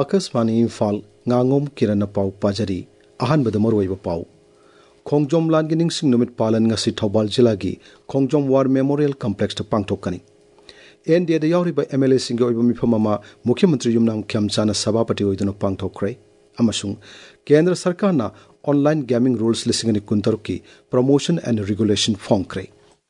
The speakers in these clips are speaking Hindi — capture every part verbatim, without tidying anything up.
आकाशवाणी इम्फाल nganगोम किरण पाउ पाजरी अहन बदमरोइब पाउ खोंगजोम लानगी निंगसिंग नुमित पालन ngasi थौबाल जिलागी खोंगजोम वार मेमोरियल कॉम्प्लेक्स ता पांगथोकनी एनडीए दा यावरिबा एमएलए सिंग ओइबा मिफम अमा मुख्यमंत्री युमनाम खेमचाना सभापति ओइदुना पांगथोखरे अमसुंग केंद्र सरकारना ऑनलाइन गेमिंग रूल्स लिसिंगनि कुंतरुक की प्रमोशन एंड रेगुलेशन फोंखरे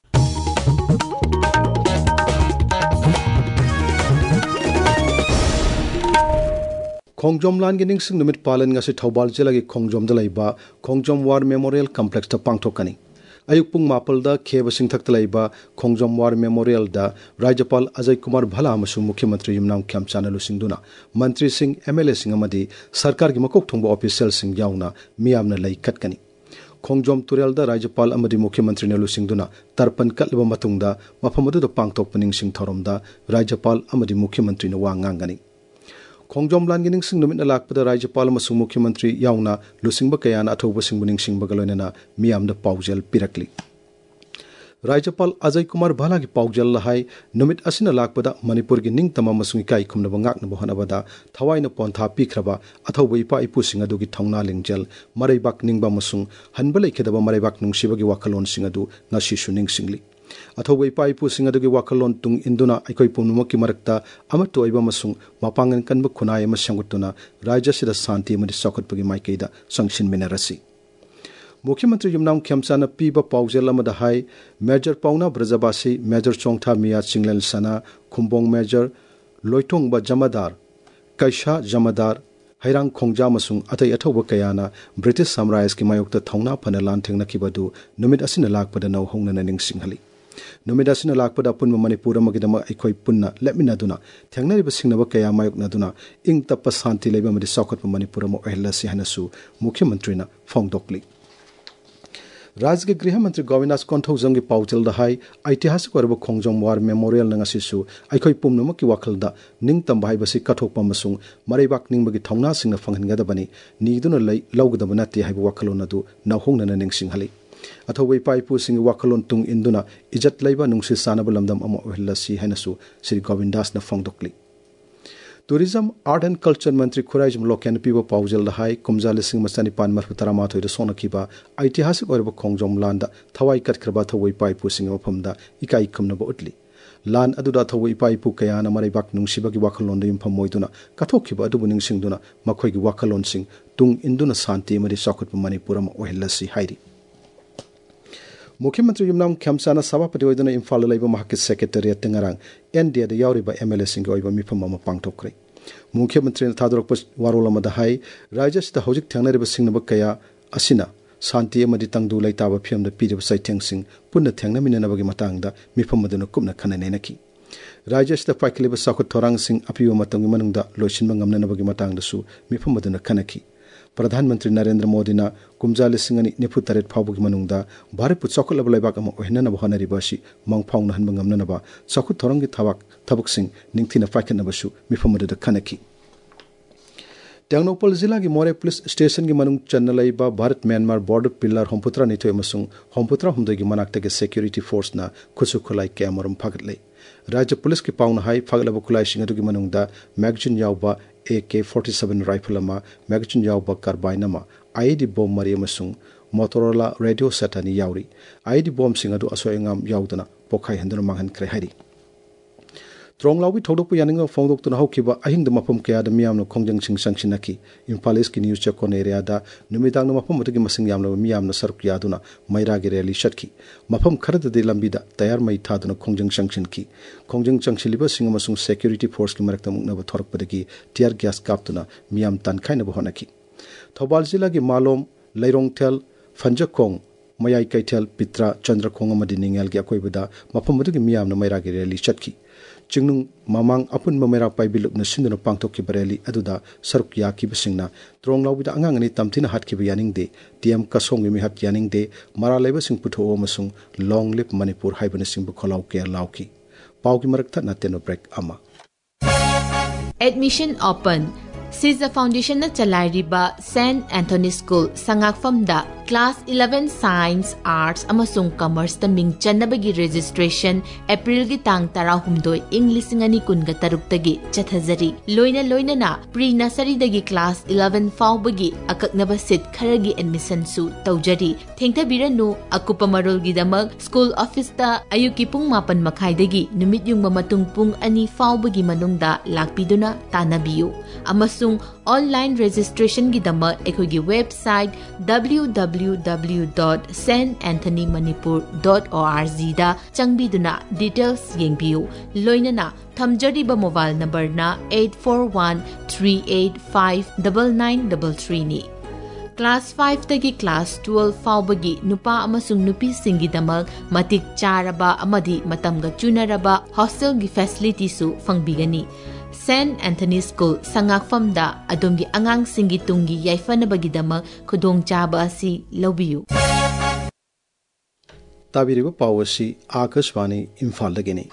खोंगजोम लानगी निंगसिंग नुमित पालन ngasi थौबाल जिलागी खोंगजोम दा लैबा खोंगजोम वार मेमोरियल कॉम्प्लेक्स ता पांगथोकनी अयुक पुंग मापल दा खेब सिंथक तलैबा खोंगजोम वार मेमोरियल दा राज्यपाल अजय कुमार भला अमसुंग मुख्यमंत्री युमनाम खेमचाना लुसिंगदुना मंत्री सिंह एमएलए सिंह अमदी सरकार की मकोक थोंबा ऑफिशियल सिंह याउना मियामना लै कटकनी खोंगजोम तुरेल दा राज्यपाल अमदी मुख्यमंत्री ने लुसिंगदुना तरपन कटलबा मतुंगदा मफम अदुदा पांगथोकपनिंग सिंह थोरमदा राज्यपाल अमदी मुख्यमंत्री ने वा nganggani खोंगजोम लानगी निंगसिंग नुमित लाकपदा राज्यपाल अमसुंग मुख्यमंत्री याउना लुसिंगबा कयान अथौबा सिंगबु निंगसिंगबा लोइनना मियामदा पाउजल पिरकली राज्यपाल अजय कुमार भला की पाउजल लहाई नुमित असिना लाकपदा मणिपुर की निंगतम अमसुंग इकाई खुमनबा ngaknaba honabada थवाइना पोंथा पिखरबा अथौबा इपा इपुसिंग अदुगी थौना लिंगजल मरैबाक निंगबा अमसुंग हनबा लैखेदबा मरैबाक नुंगसिबगी वाखलोन सिंग अदु ngasisu निंगसिंगली अथौबा इपा इपुसिंग अदुगी वाखलोन तुंग इंदुना अखोई पुनुमकी मरक्ता अमत ओइबा मसुंग मपांगन कनबा खुनाय अमा संगुतुना राज्यसिदा शांति अमदि सौखतपगी माइकेदा संगसिनमिनरसी मुख्यमंत्री युमनाम खेमचाना पीबा पाउजेल अमदा हाई मेजर पाउना ब्रजबासी मेजर चोंगथा मिया चिंगलेन सना खुंबोंग मेजर लोइथोंगबा जमादार कैशा जमादार हैरांग खोंगजा मसुंग अतै अथौबा कयाना ब्रिटिश साम्राज्य की मायोक्ता थौना फना लानथेंगनखिबदु नुमित असिना लाकपदा नौ होंगना निंगसिंगहली नुमित असिना लाकपदा पुन्म मणिपुर अमगिदमा अखोई पुन्ना लेमिनादुना थेंगनरिबा सिंगनबा कया मायोकनादुना इंग तप्पा शांति लैबा मदि सौखतपा मणिपुर अम ओहलसी हनसु मुख्यमंत्रीना फोंगदोकली राज्य के गृह मंत्री गोविंदास कोंथौजंग की पाउचल दहाई ऐतिहासिक ओरब खोंगजोम वार मेमोरियल नंगसिसु अखोई पुमनुमकी वाखलदा निंगतम बाहाइबसी कथोकपा मसुंग मरैबाक निंगबगी थौना सिंगना फंगनगदबनी नीदुना लै लौगदब नत्ते हाइबा वाखलोन अदु नौहोंगना निंगसिंगहली अथौबा इपाइपु सिंग वाखलोन तुंग इंदुना इज्जत लैबा नुंगसि सानब लमदम अमा ओहलसी हनसु श्री गोविंदास न फोंगदोकली टूरिज्म आर्ट एंड कल्चर मंत्री खुराइजम लोकेन पीबा पाउजल दहाई कुमजा लिसिंग मसानिपान मरफु तरामाथोइद सोनखिबा ऐतिहासिक ओरब खोंगजोम लानदा थवाई कटखरबा थवई पाइपु सिंग मफमदा इकाई खमनबा उतली लान अदुदा थवई पाइपु कयाना मरैबाक नुंगसिबगी वाखलोन युमफम मोइदुना कथोखिबा अदुबु निंगसिंगदुना मखोइगी वाखलोन सिंग तुंग इंदुना शांति अमदि सौखतपा मणिपुर अम ओहलसी हाइरि मुख्यमंत्री युमनाम खेमचाना सभापति ओइदुना इम्फाल लैबा महाकि सेक्रेटेरिएट तेंगरांग एनडीए दा यावरिबा एमएलए सिंग ओइबा मिफम अम पांगथोखरे मुख्यमंत्री ने थादरक वारोल अमदा हाई राज्यसिदा हौजिक थेंगनरिबा सिंगनबा कया असिना शांति अमदि तंगदु लैताबा फियमदा पीरिबा सैथेंगसिंग पुन्ना थेंगनमिननबगी मतंगदा मिफम अदुना कुपना खननैनखि राज्यसिदा पाइखलिबा सौखत थोरांगसिंग अपिबा मतंगि मनुंगदा लोइसिनबा ngamnanabagi matangdasu मिफम अदुना खनखि प्रधानमंत्री नरेंद्र मोदी ना कुमजा लिसिंग अनि निफु तरेट फावबगी मनुंगदा भारत पु चौखलबा लैबाक अमा ओहननबा होनरिबासी मंगफाउना हनबा ngamnanaba सौखत थोरंगि थबाक थबकसिंग निंगथिना पाइखनबसु मिफम अदुदा खनखि टेंगनोपल जिला की मोरे पुलिस स्टेशन की मनुंग चन्न लैबा भारत म्यांमार बॉर्डर पिल्लर होमपुत्रा निथोय अमसुंग होमपुत्रा हुमदगी मनाक्तगे सिक्योरिटी फोर्स ना खुसु खुलाई कैमरम फगतले राज्य पुलिस की पाउन हाई फगलब खुलाई सिंग अदुगी मनुंगदा मैगजीन यावबा A K forty seven rifle अमा मैगजीन यावबा कार्बाइन अमा आईडी बॉम्ब मरी अमसुंग मोटोरोला रेडियो सेट अनि यावरी आईडी बॉम्ब सिंग अदु असोयंगम यावदना पोखाई हंदुना मांगहनख्रे हाइरि त्रोंगलावी थोडोकपु यानिंग फोंदोक्तुना हौखिबा अहिंग मफम कयाद मियामनो खोंजंग सिंग संगसिनखि इम्फाल ईस्ट की न्यूज चेकोन एरियादा नुमिदांग मफम अदुगी मसिंग यामनो मियामनो सरक यादुना मैरागे रैली शटखि मफम खरददि लंबीदा तयार मै थादुना खोंजंग संगसिनखि खोंजंग चंगसिलिबा सिंग अमसुंग सिक्योरिटी फोर्स की मरक्ता मुक्नबा थोरकपदगी टियर गैस कापतुना मियाम तानखाइनबा होनखि थौबाल जिला की मालोम लैरोंगथेल फंजकोंग मयाई कैथेल पित्रा चंद्रखोंग अमदि निंगेल की अकोइबदा मफम अदुगी मियामनो मैरागे रैली शटखि चिंगनुंग मामांग अपुन ममेरा पाइबिलुपना सिंदुना पांगथोकि बरेली अदुदा सरुक याकिबसिंगना त्रोंगलाउबिदा अंगांगनि तमथिना हाटकिबा यानिंगदे टीएम कसोंग मिमी हाट यानिंगदे मरा लेबसिंग पुथो अमसुंग लॉन्ग लिव मणिपुर हाइबना सिंगबु खोलाउ के लाउकी पाउकी मरकथा नातेनो ब्रेक अमा एडमिशन ओपन सिजा फाउंडेशन ना चलाइरिबा सेंट एंथोनी स्कूल संगाफमदा Class eleven Science, Arts amasung Commerce ta ming channabagi registration April gi tang tarahumdoi ing lising ani kun ga taruk tagi chathajari loina loina na pre-nursery dagi class eleven faubagi akaknaba sit kharagi admission su taujari thengthabiranu akupa marol gi damak school office ta ayuki pung mapan makhai dagi numit yung matung pung ani faubagi manungda lakpiduna tanabiyu amasung online registration gi damak ekogi website w w w dot saint anthony manipur dot org da changbiduna details yengbiyu loinana thamjariba mobile number na eight four one three eight five nine nine three three ni Class five tagi Class twelve faubagi nupa amasung nupi singi damak matik charaba amadi matamga chunaraba hostel gi facility su fangbigani Saint Anthony School sangakfam da adongi angang singi tungi yaifanabagi damak khudong chaba asi lobiyu tabiriba pawasi Akashvani Imphal dagini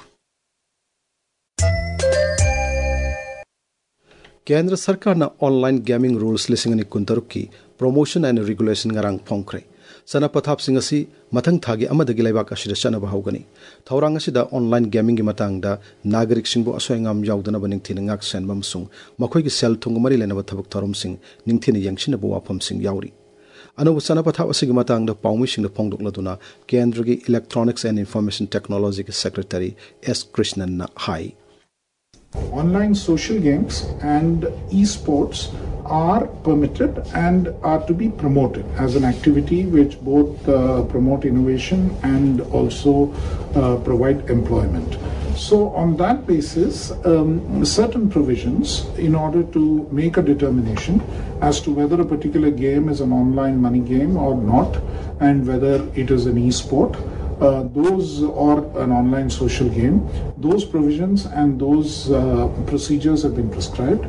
Kendra Sarkar na online gaming rules lising ani kuntarukki promotion and regulation ngarang phongkre sana pathap sing asi mathang thagi amadagi laibak asida chana bahawgani thorang asida online gaming gi matang da nagarik singbo asoyangam yaudana baning thina ngak sen mamsung makhoi gi sel thung mari lena bathabuk thorum sing ningthina yangshina bo wafam sing yauri anu sana pathap asigi matang da pawmi sing da phongdok laduna kendra gi electronics and information technology gi secretary S Krishnan na hai Online social games and esports are permitted and are to be promoted as an activity which both uh, promote innovation and also uh, provide employment. So on that basis, um, certain provisions in order to make a determination as to whether a particular game is an online money game or not and whether it is an esport, Uh, those or an online social game, those provisions and those uh, procedures have been prescribed.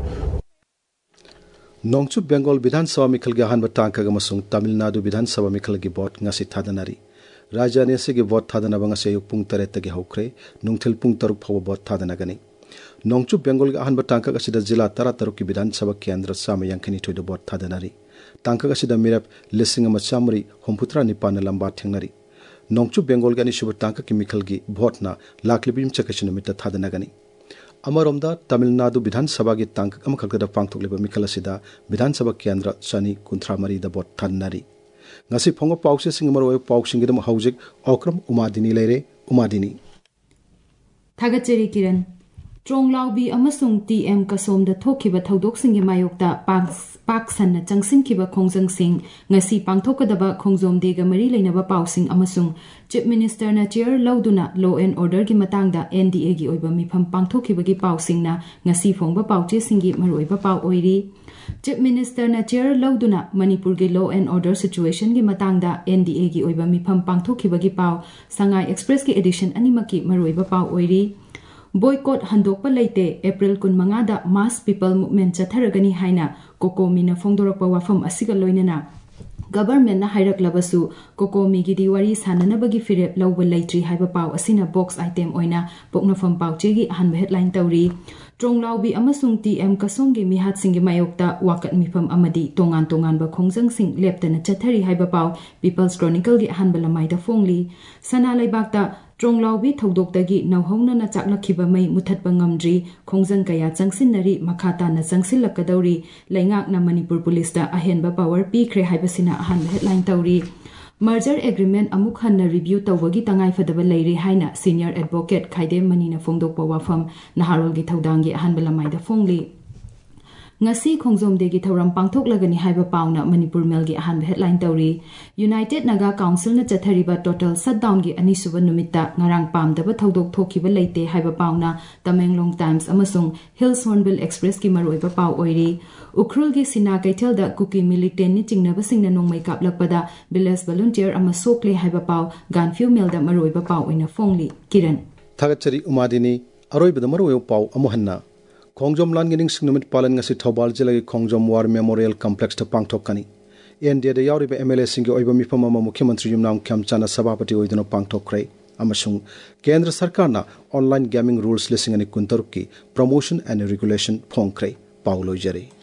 Nongchu Bengal Vidhan Sabha Mikhal gi ahanba tangka ga masung Tamil Nadu Vidhan Sabha Mikhal gi vote ngasi thadanari Rajya Nese gi vote thadanaba ngase yuk pung taret gi hokre nungthil pung taruk phawa vote thadanagani Nongchu Bengal gi ahanba tangka ga sida jila tara taruk ki Vidhan Sabha kendra sama yankani thoida vote thadanari tangka ga sida mirap lising ama chamri homputra nipan lamba thengnari Nongchu Bengal gani shubha tangka ki mikhal gi vote na laklibim chakachina mita thadanagani Amaromda Tamil Nadu Vidhan Sabha gi tangka am khalkada pangthok leba mikhal asida Vidhan Sabha kendra chani kunthra mari da vote thanari ngasi phonga pause sing maroi pauk sing gidam haujik okram umadini leire umadini Thagacheri Kiran Tronglaubi amasung T M kasom da thokiba thodok sing gi mayokta pak san na changsin kiba khongjang sing ngasi pangthokadaba khongjom de ga mari leinaba pausing amasung chief minister na chair lauduna law and order gi matangda N D A gi oiba mifam pangthokiba gi pausing na ngasi phongba pauche singi maroiba pau oiri chief minister na chair lauduna Manipur gi law and order situation gi matangda N D A gi oiba mifam pangthokiba gi pau Sangai Express gi edition animaki maroiba pau oiri Boycott handokpa leite April kunmanga da mass people movement chatharagani haina kokomi na phongdorakpa wafam asiga loinana government na hairak labasu kokomi gi diwari sananabagi firep lawba leitri haiba paw asina box item oina poknafam pawchegi han headline tawri Tronglaubi amasung T M kasongi mihat singi mayokta wakat mifam amadi tongan tongan ba khongjang sing leptana chathari haiba paw People's Chronicle gi han balamai da phongli sana laibakta Tronglaubi thodokdagi nauhongna na chaklakhiba mai muthatba ngamdri khongjang kaya changsinnari makhata na changsilakadawri laingak na Manipur police da ahenba power p khre haibasina ahan headline tawri merger agreement amuk hanna review tawagi tangai fadaba leire haina senior advocate Khaidem Manina phongdokpa wafam naharol gi thodanggi ahan balamai da phongli ngasi khongjom de gi thoram pangthok lagani haiba pauna Manipur Mail gi ahan headline tawri United Naga Council na chathariba total shutdown gi ani suba numita ngarang pamdaba thodok thokhiba leite haiba pauna Tamenglong Times amasung Hills Hornbill Express gi maroiba paw oiri Ukhrul gi sina kaithel da kuki militant ni chingnaba singna nongmai kaplakpada village volunteer ama sokle haiba paw Ganfew Mail da maroiba paw oina phongli Kiran Thagachari Umadini aroiba da maroiba paw amohanna Khongjom lan gining singnumit palan ngasi Thobal jilagi Khongjom War Memorial Complex ta pangthokani India da yauri ba M L A singi oiba mifam ama Mukhyamantri Yumnam Khyamchana sabapati oiduna pangthokre amasung Kendra Sarkar na online gaming rules lising ani kuntarukki promotion and regulation phongkre Paulo Jari